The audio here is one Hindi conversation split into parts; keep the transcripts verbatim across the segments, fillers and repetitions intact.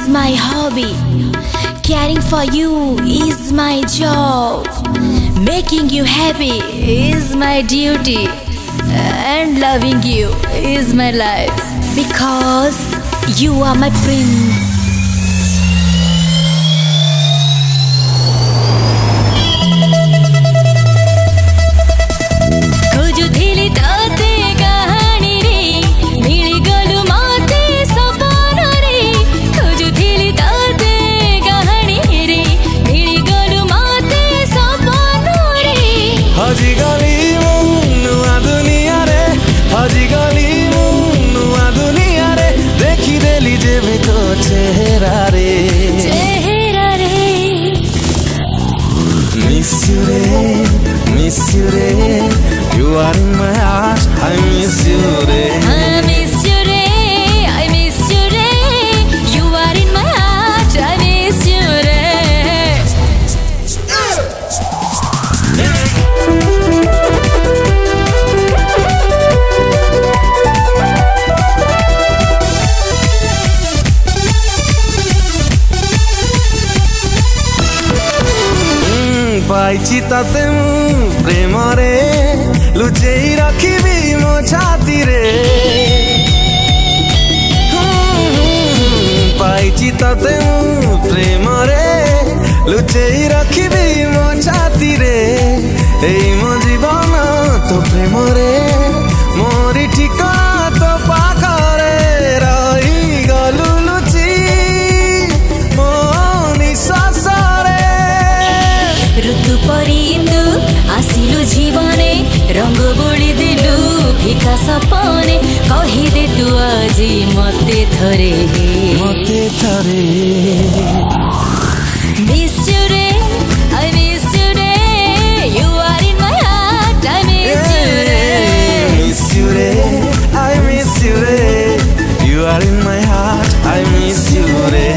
is my hobby. Caring for you is my job. Making you happy is my duty. And loving you is my life. Because you are my prince. चेहरा रे चेहरा रे Miss you re, miss you re You are in my heart, I miss you re I miss you re, I miss you re You are in my heart, I miss you re पाइछि तते मु प्रेम रे लुचेई रखिबी मो छाती रे पाइछि तते मु प्रेम रे लुचेई रखिबी मो छाती रे एई मो जीवन तो प्रेम रे मोरी ठिकाना तो पाखरे रही गलु लुचि मो निश्वास ऋतु परिंदु आसिलु जीवने रंग बोली दिलु फिका सपने कहिदे तू आजी मते थरे मते थरे Miss you re, I miss you re You are in my heart, I miss you re Miss you re, I miss you re You are in my heart, I miss you re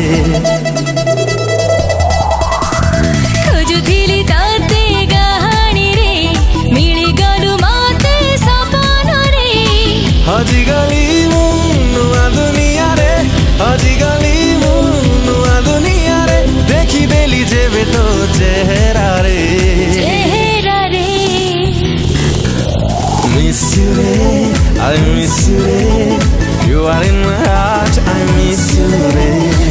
खोजुथिली तते कहानी रे मिली गलु मते सपन रे हजी गली मु नुआ दुनिया रे हजी गली मु नुआ दुनिया रे देखी देली जेबे तो चेहरा रे चेहरा रे Miss you re, I miss you re You are in my heart, I miss you re